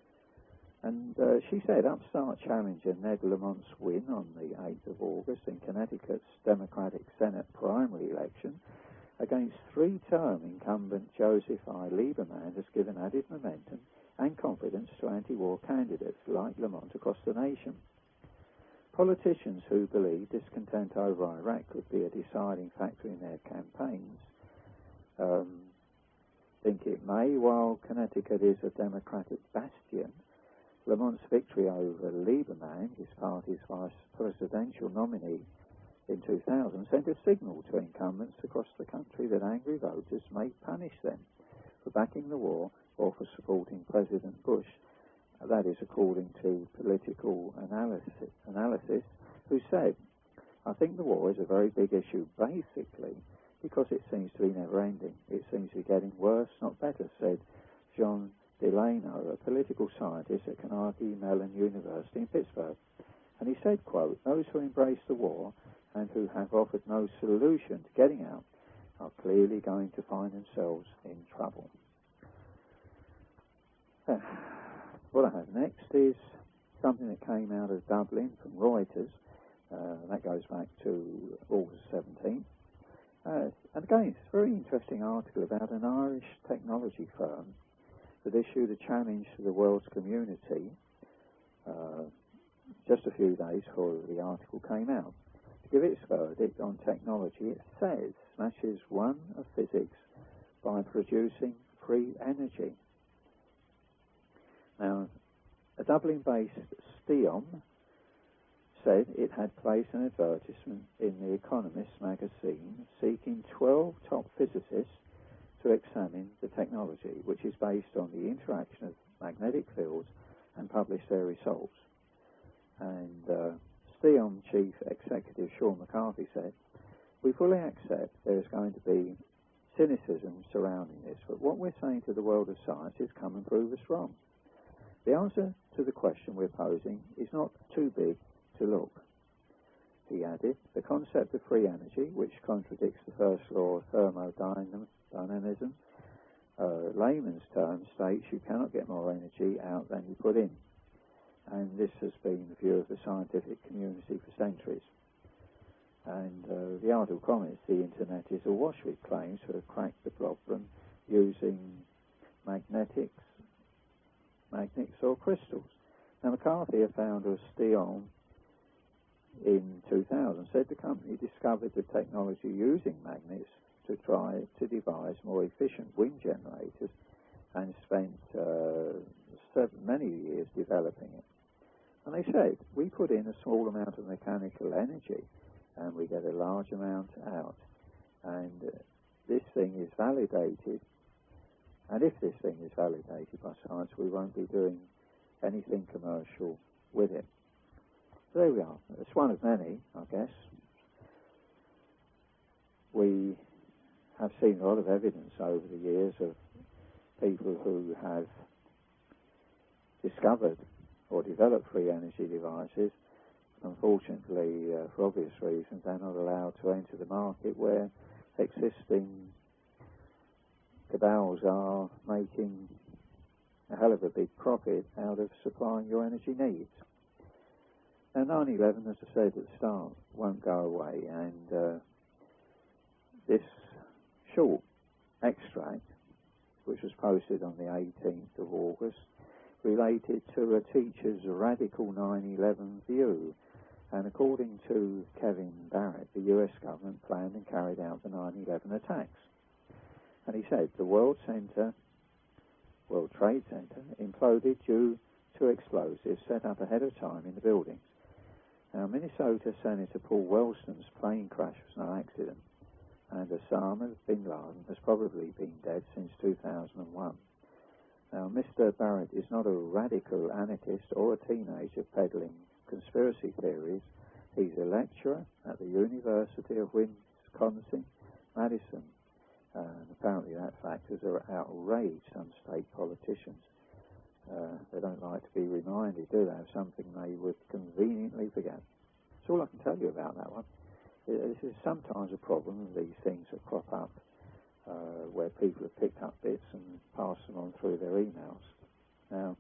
And uh, she said upstart challenger Ned Lamont's win on the eighth of August in Connecticut's Democratic Senate primary election against three-term incumbent Joseph I. Lieberman has given added momentum and confidence to anti-war candidates like Lamont across the nation. Politicians who believe discontent over Iraq could be a deciding factor in their campaigns um, think it may. While Connecticut is a Democratic bastion, Lamont's victory over Lieberman, his party's vice presidential nominee in two thousand, sent a signal to incumbents across the country that angry voters may punish them for backing the war or for supporting President Bush. That is according to political analysis, analysis who said, I think the war is a very big issue, basically, because it seems to be never-ending. It seems to be getting worse, not better, said John Delano, a political scientist at Carnegie Mellon University in Pittsburgh. And he said, quote, those who embrace the war and who have offered no solution to getting out are clearly going to find themselves in trouble. Uh, what I have next is something that came out of Dublin from Reuters. Uh, that goes back to August seventeenth. Uh, and again, it's a very interesting article about an Irish technology firm that issued a challenge to the world's community uh, just a few days before the article came out. To give its verdict on technology, it says smashes one of physics by producing free energy. Now, a Dublin-based STEOM said it had placed an advertisement in The Economist magazine seeking twelve top physicists to examine the technology, which is based on the interaction of magnetic fields, and publish their results. And uh, STEOM Chief Executive Sean McCarthy said, "We fully accept there is going to be cynicism surrounding this, but what we're saying to the world of science is come and prove us wrong. The answer to the question we're posing is not too big to look." He added, "The concept of free energy, which contradicts the first law of thermodynamism, uh, layman's terms states you cannot get more energy out than you put in. And this has been the view of the scientific community for centuries." And uh, the article comments, "The internet is awash with claims to have cracked the problem using magnetics, magnets or crystals." Now, McCarthy, a founder of STEOM in two thousand, said the company discovered the technology using magnets to try to devise more efficient wind generators and spent uh, seven, many years developing it. And they said, "We put in a small amount of mechanical energy and we get a large amount out. And uh, this thing is validated. And if this thing is validated by science, we won't be doing anything commercial with it." So there we are. It's one of many, I guess. We have seen a lot of evidence over the years of people who have discovered or developed free energy devices. Unfortunately, uh, for obvious reasons, they're not allowed to enter the market where existing cabals are making a hell of a big profit out of supplying your energy needs. Now, nine eleven, as I said at the start, won't go away, and uh, this short extract, which was posted on the eighteenth of August, related to a teacher's radical nine eleven view. And according to Kevin Barrett, the U S government planned and carried out the nine eleven attacks. And he said the World Center, World Trade Center imploded due to explosives set up ahead of time in the buildings. Now, Minnesota Senator Paul Wellstone's plane crash was no accident, and Osama bin Laden has probably been dead since two thousand one. Now, Mister Barrett is not a radical anarchist or a teenager peddling conspiracy theories. He's a lecturer at the University of Wisconsin, Madison, and apparently that fact has outraged some state politicians. Uh, they don't like to be reminded, do they, of something they would conveniently forget. That's all I can tell you about that one. This is sometimes a problem of these things that crop up uh, where people have picked up bits and passed them on through their emails. Now,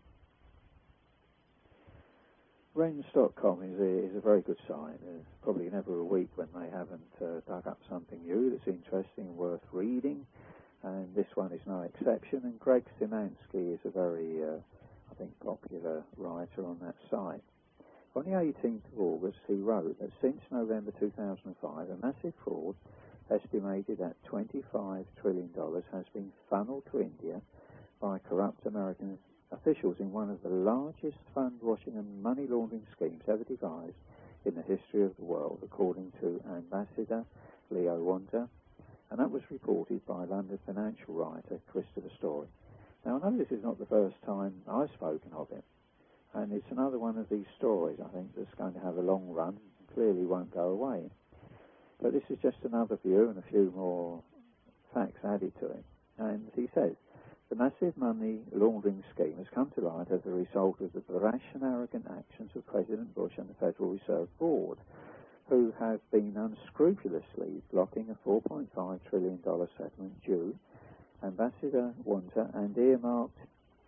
Renz dot com is a, is a very good site. There's probably never a week when they haven't uh, dug up something new that's interesting and worth reading, and this one is no exception. And Greg Simansky is a very, uh, I think, popular writer on that site. On the eighteenth of August, he wrote that since November two thousand five, a massive fraud estimated at twenty-five trillion dollars has been funneled to India by corrupt American officials in one of the largest fund washing and money laundering schemes ever devised in the history of the world, according to Ambassador Leo Wanda, and that was reported by London financial writer Christopher Story. Now, I know this is not the first time I've spoken of it, and it's another one of these stories, I think, that's going to have a long run and clearly won't go away. But this is just another view and a few more facts added to it. And he says, the massive money laundering scheme has come to light as a result of the brash and arrogant actions of President Bush and the Federal Reserve Board, who have been unscrupulously blocking a four point five trillion dollars settlement due Ambassador Wanta and earmarked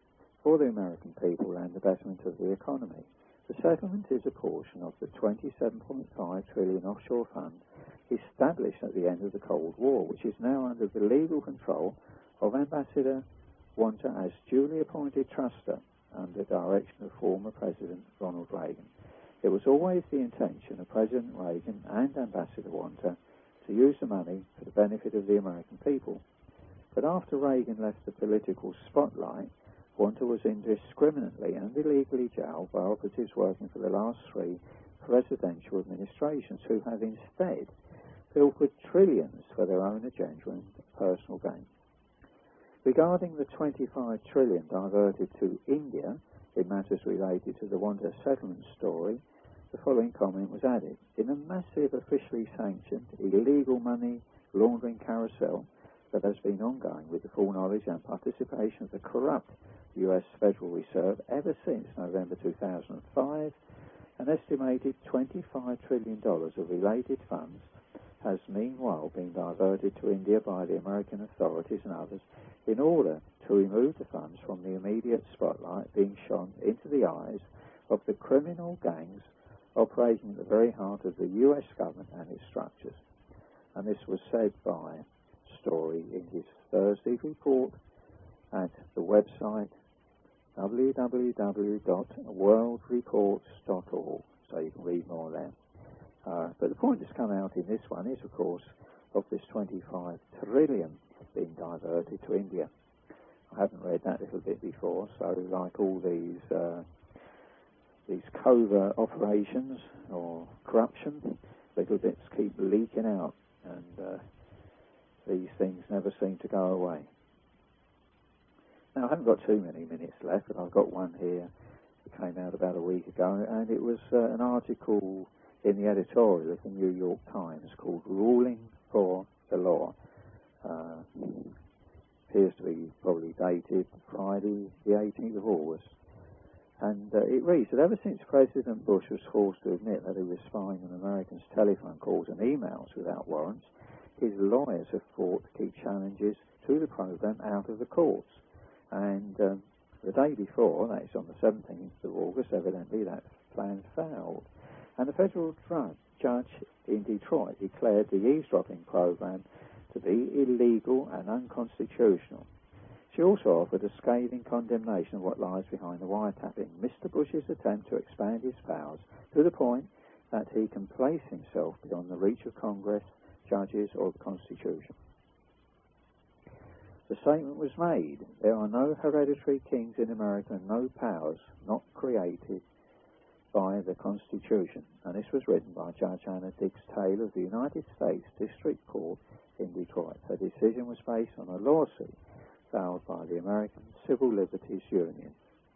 for the American people and the betterment of the economy. The settlement is a portion of the twenty-seven point five trillion dollars offshore fund established at the end of the Cold War, which is now under the legal control of Ambassador Wanta as duly appointed trustee under direction of former President Ronald Reagan. It was always the intention of President Reagan and Ambassador Wanta to use the money for the benefit of the American people. But after Reagan left the political spotlight, Wanta was indiscriminately and illegally jailed by operatives working for the last three presidential administrations, who have instead pilfered trillions for their own agenda and personal gain. Regarding the twenty-five trillion dollars diverted to India in matters related to the Wanta settlement story, the following comment was added. In a massive, officially sanctioned, illegal money laundering carousel that has been ongoing with the full knowledge and participation of the corrupt U S Federal Reserve ever since November two thousand five, an estimated twenty-five trillion dollars of related funds has meanwhile been diverted to India by the American authorities and others in order to remove the funds from the immediate spotlight being shone into the eyes of the criminal gangs operating at the very heart of the U S government and its structures. And this was said by Story in his Thursday report at the website w w w dot world reports dot org, so you can read more there. Uh, but the point that's come out in this one is, of course, of this twenty-five trillion being diverted to India. I haven't read that little bit before, so like all these uh, these covert operations or corruption, little bits keep leaking out, and uh, these things never seem to go away. Now, I haven't got too many minutes left, but I've got one here that came out about a week ago, and it was uh, an article in the editorial of the New York Times called Ruling for the Law. Uh, appears to be probably dated Friday the eighteenth of August. And uh, it reads that ever since President Bush was forced to admit that he was spying on Americans' telephone calls and emails without warrants, his lawyers have fought to keep challenges to the program out of the courts. And um, the day before, that is on the seventeenth of August, evidently that plan failed. And the federal judge in Detroit declared the eavesdropping program to be illegal and unconstitutional. She also offered a scathing condemnation of what lies behind the wiretapping, Mister Bush's attempt to expand his powers to the point that he can place himself beyond the reach of Congress, judges, or the Constitution. The statement was made, there are no hereditary kings in America and no powers not created by the Constitution. And this was written by Judge Anna Diggs Taylor of the United States District Court in Detroit. Her decision was based on a lawsuit filed by the American Civil Liberties Union.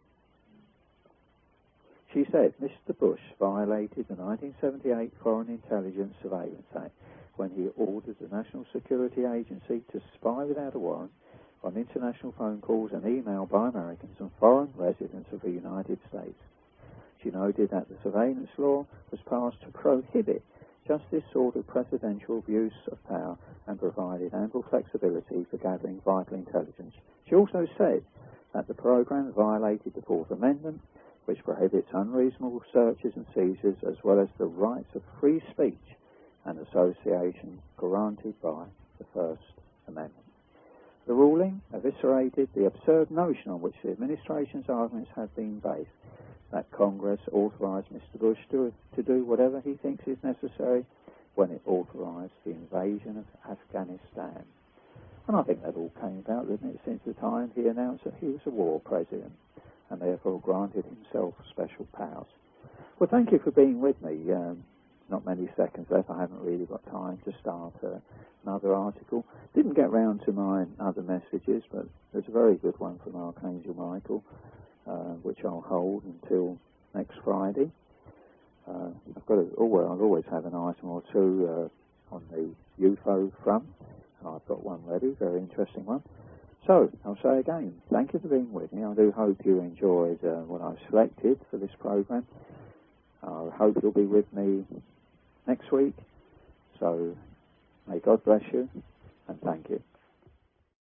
She said Mister Bush violated the nineteen seventy-eight Foreign Intelligence Surveillance Act when he ordered the National Security Agency to spy without a warrant on international phone calls and email by Americans and foreign residents of the United States. She noted that the surveillance law was passed to prohibit just this sort of presidential abuse of power and provided ample flexibility for gathering vital intelligence. She also said that the program violated the Fourth Amendment, which prohibits unreasonable searches and seizures, as well as the rights of free speech and association granted by the First Amendment. The ruling eviscerated the absurd notion on which the administration's arguments had been based, that Congress authorized Mister Bush to, to do whatever he thinks is necessary when it authorized the invasion of Afghanistan. And I think that all came about, didn't it, since the time he announced that he was a war president and therefore granted himself special powers. Well, thank you for being with me. Um, not many seconds left. I haven't really got time to start uh, another article. Didn't get round to my other messages, but there's a very good one from Archangel Michael, uh, which I'll hold until next Friday. Uh, I've got to, oh, well, I'll always have an item or two uh, on the U F O front, and I've got one ready, very interesting one. So, I'll say again, thank you for being with me. I do hope you enjoyed uh, what I've selected for this program. I hope you'll be with me next week. So, may God bless you, and thank you.